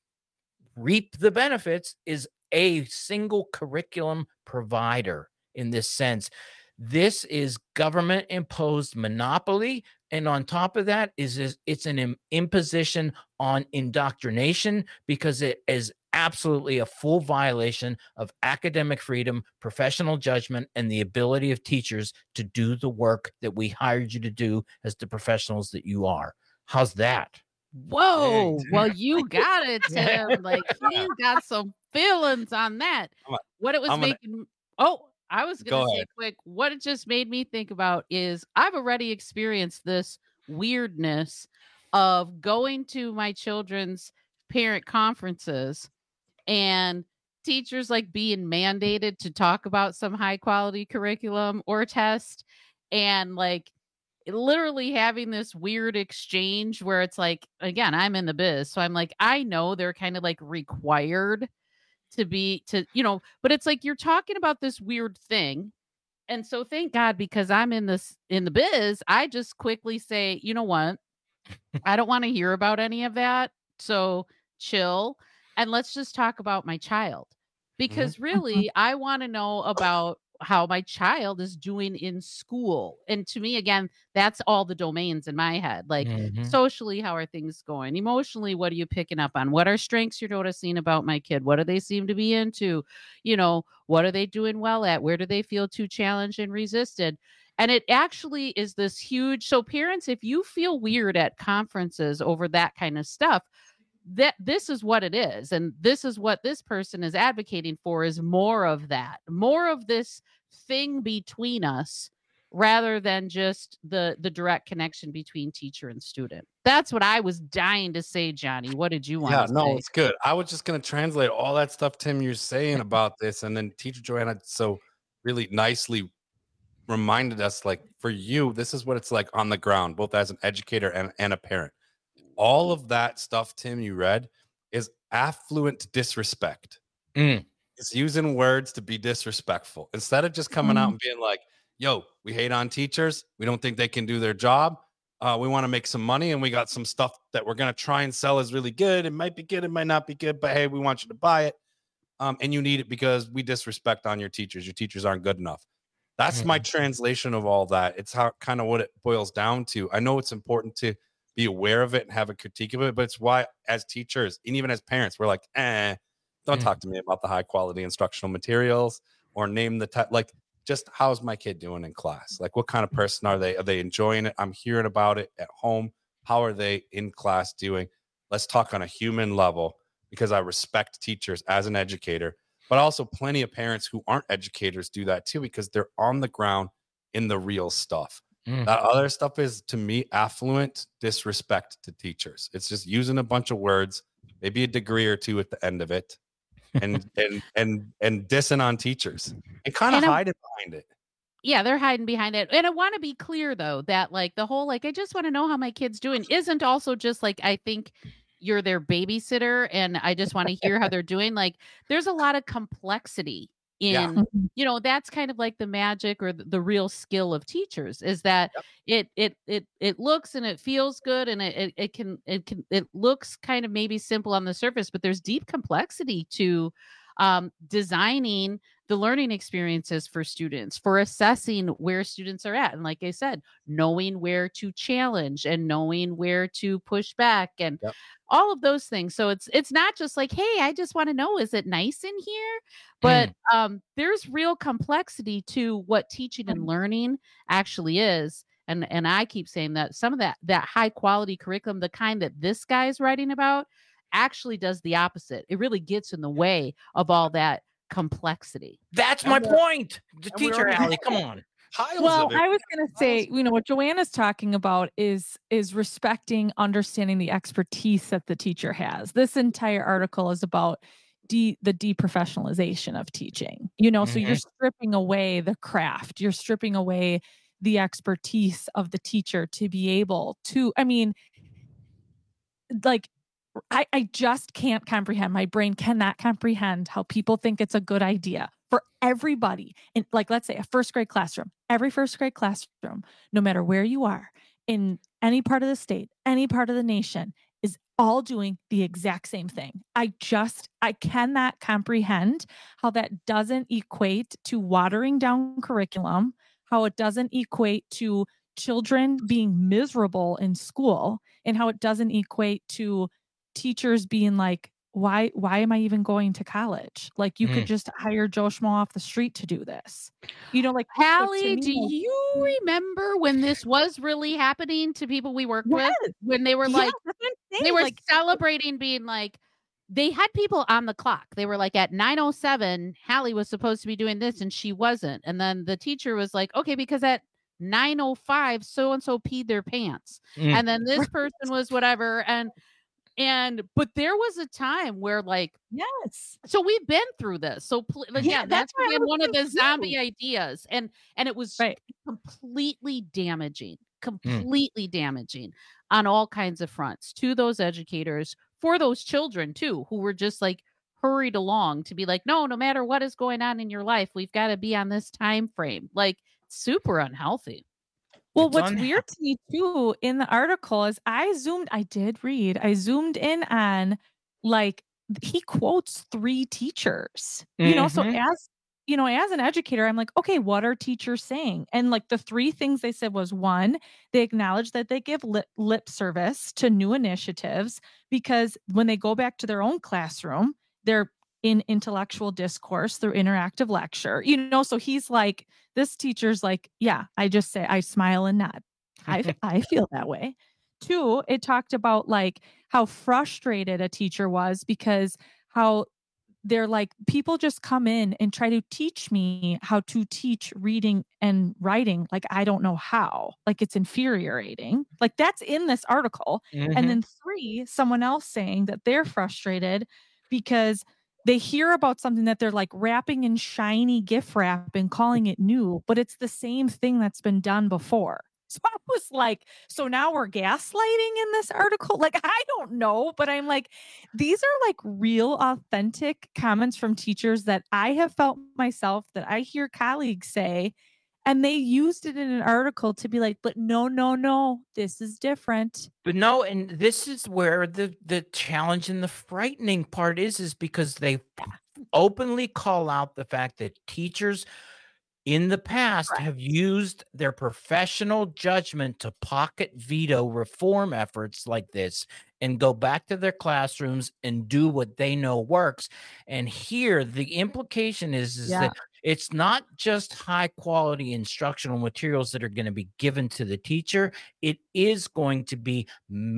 reap the benefits is a single curriculum provider in this sense. This is government imposed monopoly. And on top of that is, is it's an imposition on indoctrination, because it is absolutely a full violation of academic freedom, professional judgment, and the ability of teachers to do the work that we hired you to do as the professionals that you are. How's that? Whoa, well, you got it, Tim. Like, you got some feelings on that. A, what it was I'm making. Gonna, oh, I was going go to say ahead. quick. What it just made me think about is I've already experienced this weirdness of going to my children's parent conferences and teachers like being mandated to talk about some high quality curriculum or test, and like literally having this weird exchange where it's like, again, I'm in the biz, so I'm like, I know they're kind of like required to be to, you know, but it's like you're talking about this weird thing. And so thank God, because I'm in this in the biz, I just quickly say, you know what? I don't want to hear about any of that. So chill. And let's just talk about my child. Because really, I want to know about how my child is doing in school. And to me, again, that's all the domains in my head. Like Mhm. socially, how are things going? Emotionally, what are you picking up on? What are strengths you're noticing about my kid? What do they seem to be into? You know, what are they doing well at? Where do they feel too challenged and resisted? And it actually is this huge. So parents, if you feel weird at conferences over that kind of stuff, that this is what it is, and this is what this person is advocating for, is more of that, more of this thing between us, rather than just the the direct connection between teacher and student. That's what I was dying to say, Johnny. What did you want Yeah, to no, say? it's good. I was just going to translate all that stuff, Tim, you're saying about this. And then Teacher Joanna so really nicely reminded us, like, for you, this is what it's like on the ground, both as an educator and, and a parent. All of that stuff, Tim, you read is affluent disrespect. Mm. It's using words to be disrespectful instead of just coming out and being like, yo, we hate on teachers. We don't think they can do their job. Uh, we want to make some money, and we got some stuff that we're going to try and sell as really good. It might be good. It might not be good, but hey, we want you to buy it. Um, and you need it because we disrespect on your teachers. Your teachers aren't good enough. That's my translation of all that. It's how kind of what it boils down to. I know it's important to be aware of it and have a critique of it, but it's why as teachers and even as parents, we're like, eh, don't Mm. talk to me about the high quality instructional materials or name the type. Like, just how's my kid doing in class? Like, what kind of person are they? Are they enjoying it? I'm hearing about it at home. How are they in class doing? Let's talk on a human level, because I respect teachers as an educator, but also plenty of parents who aren't educators do that too, because they're on the ground in the real stuff. Mm. That other stuff is, to me, affluent disrespect to teachers. It's just using a bunch of words, maybe a degree or two at the end of it, and and and and dissing on teachers and kind of hiding behind it. Yeah, they're hiding behind it. And I want to be clear, though, that like the whole like I just want to know how my kid's doing isn't also just like I think you're their babysitter and I just want to hear how they're doing. Like there's a lot of complexity in, yeah. you know, that's kind of like the magic or the, the real skill of teachers is that yep. it, it, it, it looks and it feels good. And it, it, it can, it can, it looks kind of maybe simple on the surface, but there's deep complexity to um, designing the learning experiences for students, for assessing where students are at. And like I said, knowing where to challenge and knowing where to push back and yep. all of those things. So it's it's not just like, hey, I just want to know, is it nice in here? But mm. um, there's real complexity to what teaching and learning actually is. And and I keep saying that some of that that high quality curriculum, the kind that this guy is writing about, actually does the opposite. It really gets in the way of all that complexity. That's my point. The teacher alley, come on. Well, I was going to say, you know, what Joanna's talking about is is respecting, understanding the expertise that the teacher has. This entire article is about de- the deprofessionalization of teaching. You know, mm-hmm. so you're stripping away the craft. You're stripping away the expertise of the teacher to be able to, I mean, like, I, I just can't comprehend. My brain cannot comprehend how people think it's a good idea for everybody. In like, let's say a first grade classroom, every first grade classroom, no matter where you are in any part of the state, any part of the nation, is all doing the exact same thing. I just, I cannot comprehend how that doesn't equate to watering down curriculum, how it doesn't equate to children being miserable in school, and how it doesn't equate to teachers being like, why, why am I even going to college? Like you mm. could just hire Joe Schmo off the street to do this. You know, like Hallie, do you remember when this was really happening to people we worked yes. with? When they were like, yeah, they were like, celebrating being like, they had people on the clock. They were like at nine oh seven, Hallie was supposed to be doing this and she wasn't. And then the teacher was like, okay, because at nine oh five, so-and-so peed their pants. Mm. And then this person was whatever. And And, but there was a time where like, yes. So we've been through this. So pl- again, yeah, that's, that's again, one of the zombie ideas. And, and it was right. completely damaging, completely mm. damaging on all kinds of fronts to those educators, for those children too, who were just like hurried along to be like, no, no matter what is going on in your life, we've got to be on this time frame. Like super unhealthy. Well, what's weird to me too in the article is I zoomed, I did read, I zoomed in on like he quotes three teachers, mm-hmm. you know, so as, you know, as an educator, I'm like, okay, what are teachers saying? And like the three things they said was one, they acknowledge that they give lip, lip service to new initiatives because when they go back to their own classroom, they're in intellectual discourse through interactive lecture, you know, so he's like, this teacher's like, yeah, I just say, I smile and nod. I, I feel that way. Two, it talked about like how frustrated a teacher was because how they're like, people just come in and try to teach me how to teach reading and writing. Like, I don't know how, like it's infuriating. Like that's in this article. Mm-hmm. And then three, someone else saying that they're frustrated because they hear about something that they're like wrapping in shiny gift wrap and calling it new, but it's the same thing that's been done before. So I was like, so now we're gaslighting in this article? Like, I don't know, but I'm like, these are like real authentic comments from teachers that I have felt myself, that I hear colleagues say, and they used it in an article to be like, but no, no, no, this is different. But no, and this is where the, the challenge and the frightening part is, is because they openly call out the fact that teachers in the past have used their professional judgment to pocket veto reform efforts like this and go back to their classrooms and do what they know works. And here the implication is, is Yeah. that it's not just high quality instructional materials that are going to be given to the teacher. It is going to be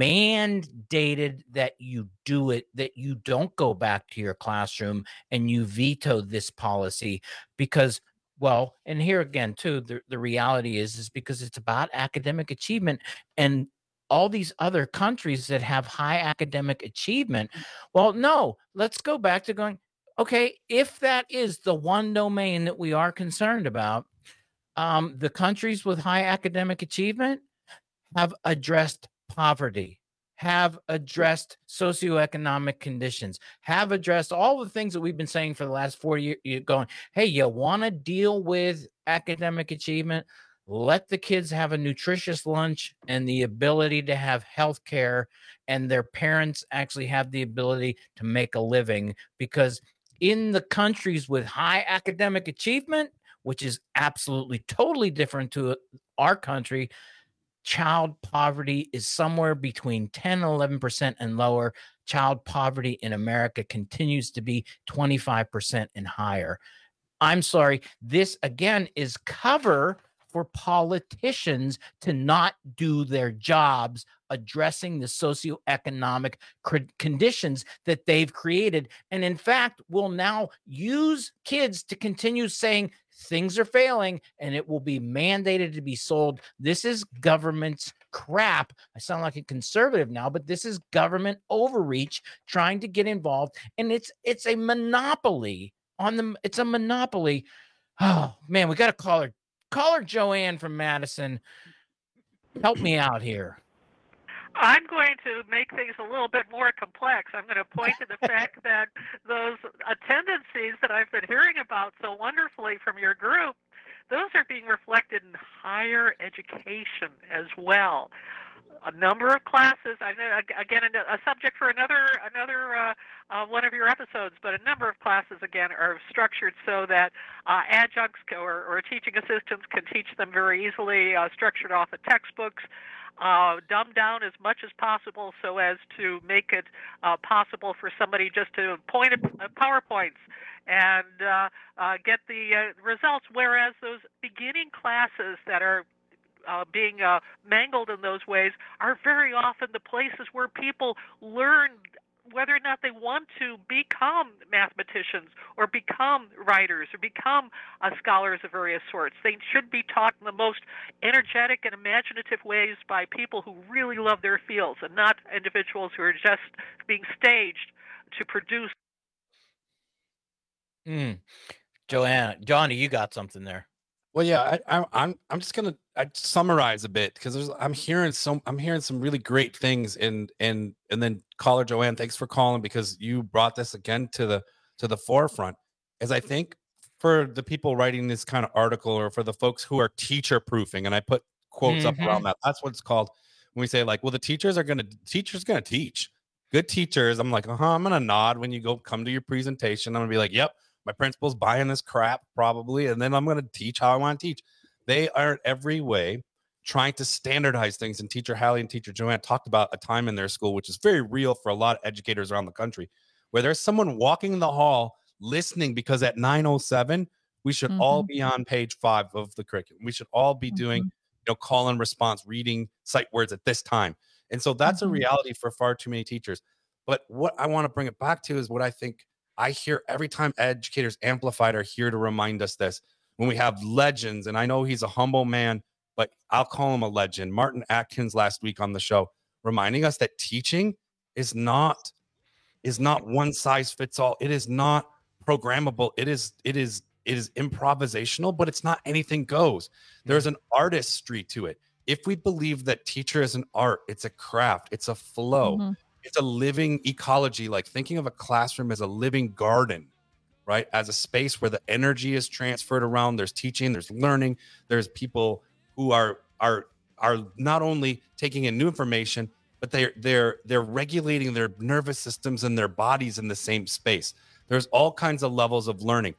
mandated that you do it, that you don't go back to your classroom and you veto this policy because, well, and here again, too, the, the reality is, is because it's about academic achievement and all these other countries that have high academic achievement. Well, no, let's go back to going, okay, if that is the one domain that we are concerned about, um, the countries with high academic achievement have addressed poverty, have addressed socioeconomic conditions, have addressed all the things that we've been saying for the last four years, you're going, hey, you want to deal with academic achievement? Let the kids have a nutritious lunch and the ability to have health care, and their parents actually have the ability to make a living, because in the countries with high academic achievement, which is absolutely totally different to our country, child poverty is somewhere between ten and eleven percent and lower. Child poverty in America continues to be twenty-five percent and higher. I'm sorry, this again is cover for politicians to not do their jobs addressing the socioeconomic conditions that they've created, and in fact will now use kids to continue saying things are failing and it will be mandated to be sold. This is government's crap. I sound like a conservative now, but this is government overreach trying to get involved, and it's it's a monopoly on them. It's a monopoly. Oh man, we got to call her. Call her Joanne from Madison. Help me out here. I'm going to make things a little bit more complex. I'm going to point to the fact that those attendances that I've been hearing about so wonderfully from your group, those are being reflected in higher education as well. A number of classes, I know, again, a subject for another another uh, uh, one of your episodes, but a number of classes, again, are structured so that uh, adjuncts or, or teaching assistants can teach them very easily, uh, structured off of textbooks, uh, dumbed down as much as possible so as to make it uh, possible for somebody just to point at PowerPoints and uh, uh, get the uh, results, whereas those beginning classes that are Uh, being uh, mangled in those ways are very often the places where people learn whether or not they want to become mathematicians or become writers or become uh, scholars of various sorts. They should be taught in the most energetic and imaginative ways by people who really love their fields and not individuals who are just being staged to produce. Mm. Joanna, Johnny, you got something there. Well, yeah, I, I, I'm I'm just gonna I summarize a bit because there's I'm hearing some I'm hearing some really great things, and and and then caller Joanne, thanks for calling because you brought this again to the to the forefront. As I think for the people writing this kind of article, or for the folks who are teacher proofing, and I put quotes Mm-hmm. up around that. That's what it's called when we say like, well, the teachers are gonna teachers gonna teach. Good teachers, I'm like, uh huh. I'm gonna nod when you go come to your presentation. I'm gonna be like, yep. My principal's buying this crap probably, and then I'm going to teach how I want to teach. They are in every way trying to standardize things. And Teacher Hallie and Teacher Joanne talked about a time in their school, which is very real for a lot of educators around the country, where there's someone walking in the hall listening because at nine oh seven, we should Mm-hmm. all be on page five of the curriculum. We should all be doing, you know, call and response, reading sight words at this time. And so that's Mm-hmm. a reality for far too many teachers. But what I want to bring it back to is what I think I hear every time Educators Amplified are here to remind us this, when we have legends, and I know he's a humble man, but I'll call him a legend. Martin Atkins last week on the show, reminding us that teaching is not, is not one size fits all. It is not programmable. It is, it is, it is improvisational, but it's not anything goes. There's an artistry to it. If we believe that teacher is an art, it's a craft, it's a flow. Mm-hmm. It's a living ecology, like thinking of a classroom as a living garden, right? As a space where the energy is transferred around. There's teaching, there's learning, there's people who are are are not only taking in new information, but they're they're they're regulating their nervous systems and their bodies in the same space. There's all kinds of levels of learning.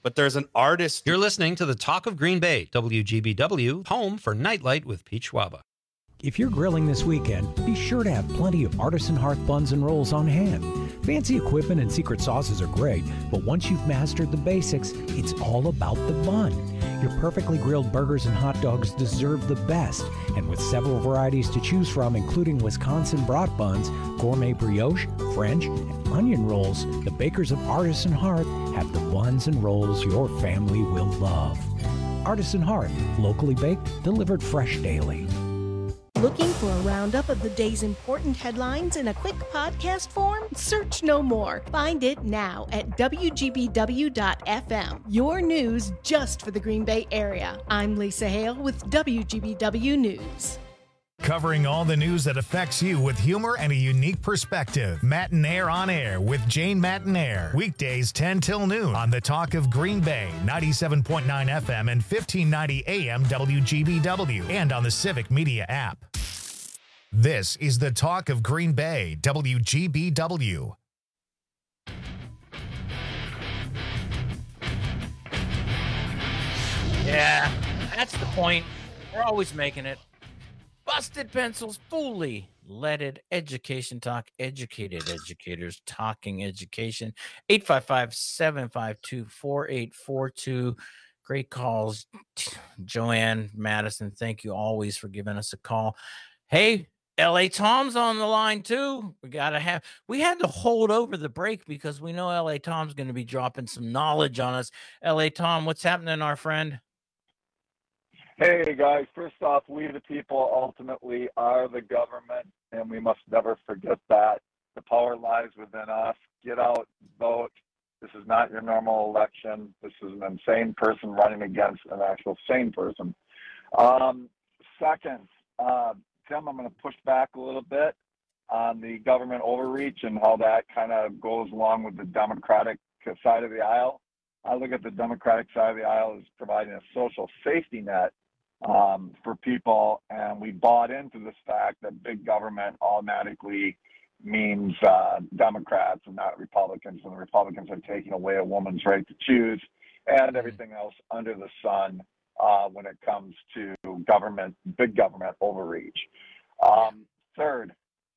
but there's an artist. You're listening to the Talk of Green Bay, W G B W, home for Nightlight with Pete Schwaba. If you're grilling this weekend, be sure to have plenty of Artisan Hearth buns and rolls on hand. Fancy equipment and secret sauces are great, but once you've mastered the basics, it's all about the bun. Your perfectly grilled burgers and hot dogs deserve the best, and with several varieties to choose from, including Wisconsin brat buns, gourmet brioche, French, and onion rolls, the bakers of Artisan Hearth have the buns and rolls your family will love. Artisan Hearth, locally baked, delivered fresh daily. Looking for a roundup of the day's important headlines in a quick podcast form? Search no more. Find it now at W G B W dot F M. Your news just for the Green Bay area. I'm Lisa Hale with W G B W News. Covering all the news that affects you with humor and a unique perspective. Matinaire on Air with Jane Matinaire. Weekdays ten till noon on the Talk of Green Bay, ninety-seven point nine F M and fifteen ninety A M W G B W, and on the Civic Media app. This is the Talk of Green Bay, W G B W. Yeah, that's the point. We're always making it. Busted pencils, fully leaded education talk, educated educators talking education. eight five five, seven five two, four eight four two. Great calls. Joanne, Madison, thank you always for giving us a call. Hey, L A Tom's on the line too. We gotta have we had to hold over the break because we know L A Tom's gonna be dropping some knowledge on us. L A Tom, what's happening, our friend? Hey guys, first off, we the people ultimately are the government, and we must never forget that. The power lies within us. Get out, vote. This is not your normal election. This is an insane person running against an actual sane person. Um, second, uh, Tim, I'm going to push back a little bit on the government overreach and how that kind of goes along with the Democratic side of the aisle. I look at the Democratic side of the aisle as providing a social safety net um, for people, and we bought into this fact that big government automatically means uh, Democrats and not Republicans, and the Republicans are taking away a woman's right to choose and everything else under the sun uh, when it comes to government, big government overreach. Um, third,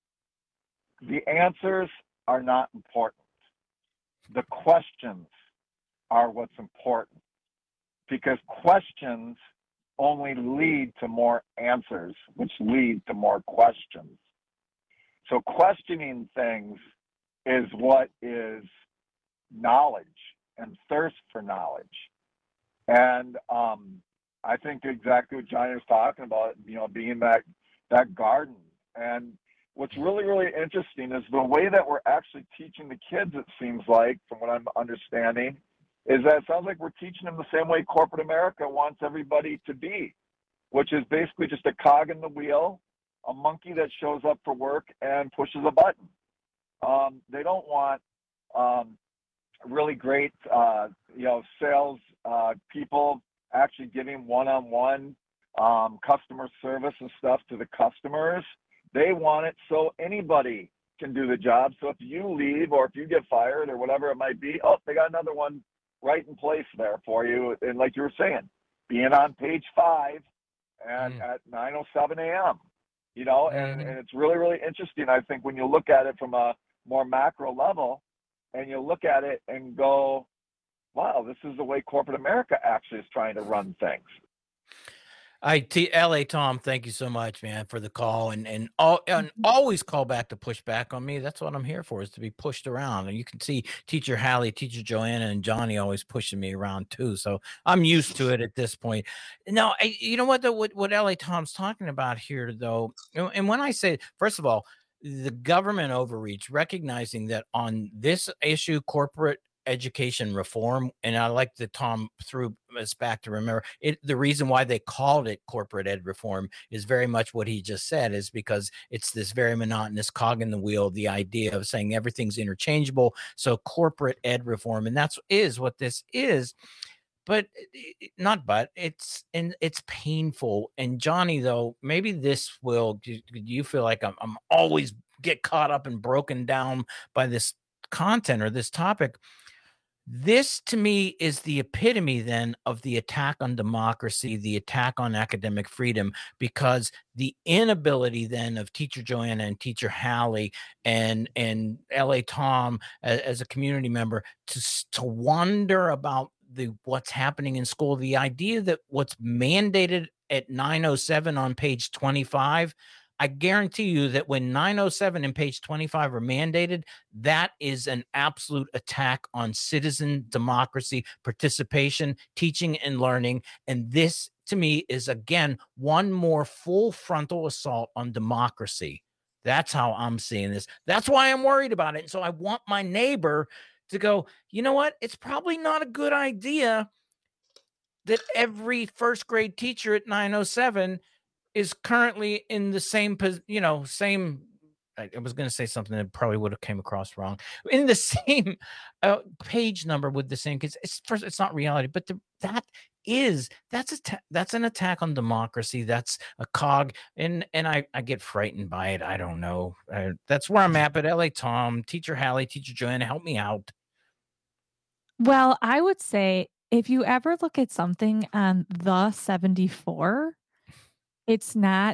the answers are not important. The questions are what's important, because questions only lead to more answers, which lead to more questions. So questioning things is what is knowledge and thirst for knowledge. And um, I think exactly what Johnny was talking about, you know, being that, that garden. And what's really, really interesting is the way that we're actually teaching the kids, it seems like, from what I'm understanding, is that it sounds like we're teaching them the same way corporate America wants everybody to be, which is basically just a cog in the wheel, a monkey that shows up for work and pushes a button. Um, they don't want um, really great, uh, you know, sales uh, people actually giving one-on-one um, customer service and stuff to the customers. They want it so anybody can do the job. So if you leave or if you get fired or whatever it might be, oh, they got another one right in place there for you. And like you were saying, being on page five and mm. at nine oh seven a.m., you know, and, and it's really, really interesting, I think, when you look at it from a more macro level and you look at it and go, wow, this is the way corporate America actually is trying to run things. I T L A Tom, thank you so much, man, for the call, and and, all, and always call back to push back on me. That's what I'm here for, is to be pushed around. And you can see Teacher Hallie, Teacher Joanna, and Johnny always pushing me around too. So I'm used to it at this point. Now, I, you know what, the, what what L A Tom's talking about here, though, and when I say, first of all, the government overreach, recognizing that on this issue, corporate education reform, and I like that Tom threw us back to remember it. The reason why they called it corporate ed reform is very much what he just said, is because it's this very monotonous cog in the wheel, the idea of saying everything's interchangeable. So corporate ed reform, and that's is what this is. But not but it's and it's painful. And Johnny, though, maybe this will, do you feel like I'm, I'm always get caught up and broken down by this content or this topic? This, to me, is the epitome then of the attack on democracy, the attack on academic freedom, because the inability then of Teacher Joanna and Teacher Hallie and and L A Tom as, as a community member to to wonder about the what's happening in school. The idea that what's mandated at nine oh seven on page twenty-five, I guarantee you that when nine oh seven and page twenty-five are mandated, that is an absolute attack on citizen democracy, participation, teaching and learning. And this, to me, is, again, one more full frontal assault on democracy. That's how I'm seeing this. That's why I'm worried about it. And so I want my neighbor to go, you know what? It's probably not a good idea that every first grade teacher at nine oh seven is currently in the same, you know, same, I was going to say something that probably would have came across wrong, in the same uh, page number with the same kids. It's first, it's not reality, but the, that is, that's a, that's an attack on democracy. That's a cog. And, and I, I get frightened by it. I don't know. I, that's where I'm at. But L A Tom, Teacher Hallie, Teacher Joanna, help me out. Well, I would say if you ever look at something on the seventy-four, it's not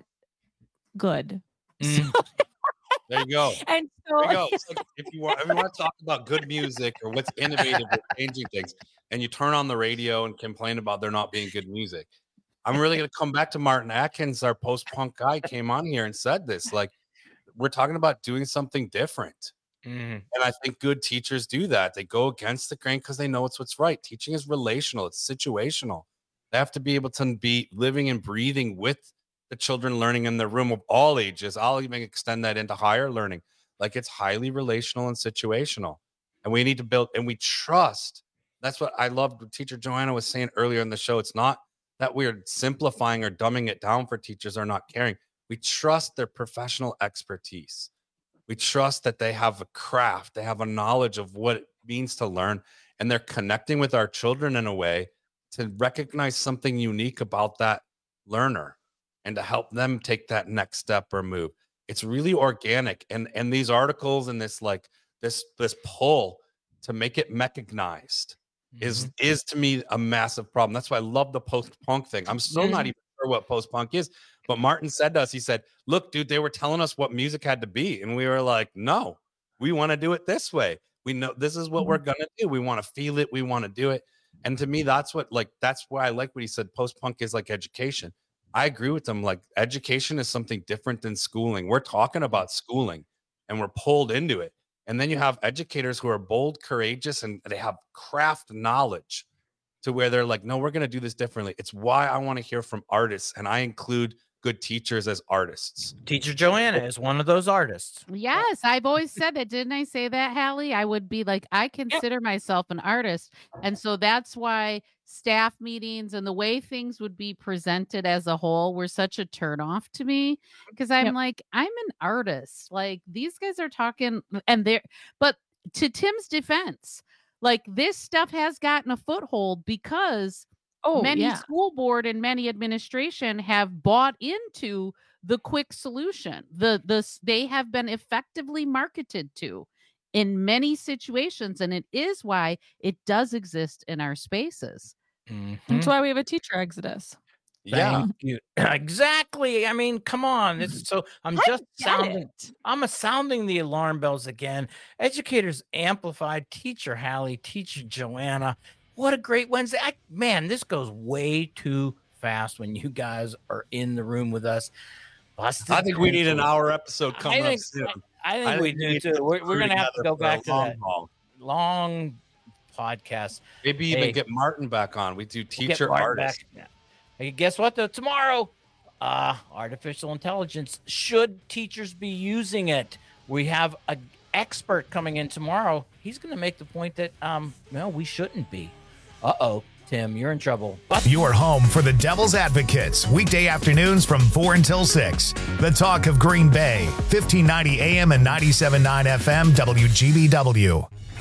good. Mm. So, There you go. and so, There you go. It's like if you want, if you want to talk about good music or what's innovative or changing things, and you turn on the radio and complain about there not being good music, I'm really going to come back to Martin Atkins, our post-punk guy, came on here and said this. Like, we're talking about doing something different. Mm. And I think good teachers do that. They go against the grain because they know it's what's right. Teaching is relational. It's situational. They have to be able to be living and breathing with the children learning in the room of all ages. I'll even extend that into higher learning. Like, it's highly relational and situational. And we need to build, and we trust. That's what I loved what Teacher Joanna was saying earlier in the show. It's not that we're simplifying or dumbing it down for teachers or not caring. We trust their professional expertise. We trust that they have a craft, they have a knowledge of what it means to learn, and they're connecting with our children in a way to recognize something unique about that learner and to help them take that next step or move. It's really organic. And, and these articles and this, like this, this pull to make it mechanized mm-hmm. is, is to me a massive problem. That's why I love the post-punk thing. I'm still mm-hmm. not even sure what post-punk is. But Martin said to us, he said, look, dude, they were telling us what music had to be. And we were like, no, we want to do it this way. We know this is what mm-hmm. we're going to do. We want to feel it. We want to do it. And to me, that's what, like, that's why I like what he said. Post-punk is like education. I agree with him. Like, education is something different than schooling. We're talking about schooling and we're pulled into it. And then you have educators who are bold, courageous, and they have craft knowledge to where they're like, no, we're going to do this differently. It's why I want to hear from artists. And I include good teachers as artists. Teacher Joanna is one of those artists. Yes, I've always said that. Didn't I say that, Hallie? I would be like, I consider yeah. myself an artist. And so that's why staff meetings and the way things would be presented as a whole were such a turnoff to me. Because I'm yep. like, I'm an artist. Like, these guys are talking and they're, but to Tim's defense, like, this stuff has gotten a foothold because Oh, many yeah. school board and many administration have bought into the quick solution. The the they have been effectively marketed to in many situations, and it is why it does exist in our spaces. Mm-hmm. That's why we have a teacher exodus. Yeah, Thank you. Exactly. I mean, come on. It's so I'm just sounding. It. I'm a sounding the alarm bells again. Educators Amplified, Teacher Hallie, Teacher Joanna. What a great Wednesday. I, man, this goes way too fast when you guys are in the room with us. Busted I think we need an hour episode coming I think, up soon. I, I think I we do too. We're, we're going to have to go back to that haul. long podcast. Maybe hey, even get Martin back on. We do teacher we'll artists. Hey, guess what, though? Tomorrow, uh, artificial intelligence. Should teachers be using it? We have an expert coming in tomorrow. He's going to make the point that, um, no, we shouldn't be. Uh-oh, Tim, you're in trouble. You are home for the Devil's Advocates, weekday afternoons from four until six. The talk of Green Bay, fifteen ninety A M and ninety-seven point nine F M, W G B W.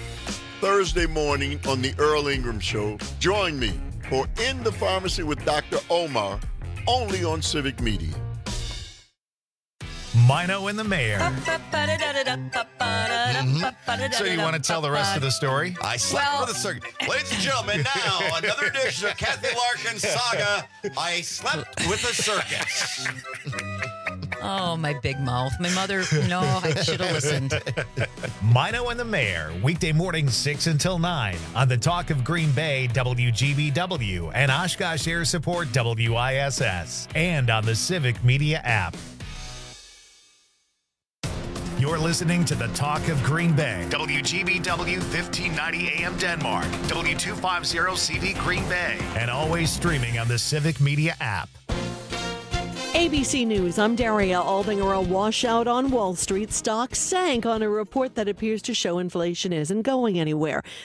Thursday morning on the Earl Ingram Show, join me for In the Pharmacy with Doctor Omar, only on Civic Media. Mino and the Mayor. Mm-hmm. So you want to tell the rest of the story? I slept Well- with a circus. Ladies and gentlemen, now another edition of Kathy Larkin Saga. I slept with a circus. Oh, my big mouth. My mother, no, I should have listened. Mino and the Mayor, weekday mornings six until nine on the Talk of Green Bay, W G B W, and Oshkosh Air Support, W I S S, and on the Civic Media app. You're listening to the Talk of Green Bay, W G B W fifteen ninety A M Denmark, W two fifty C V Green Bay, and always streaming on the Civic Media app. A B C News, I'm Daria Aldinger. A washout on Wall Street. Stocks sank on a report that appears to show inflation isn't going anywhere.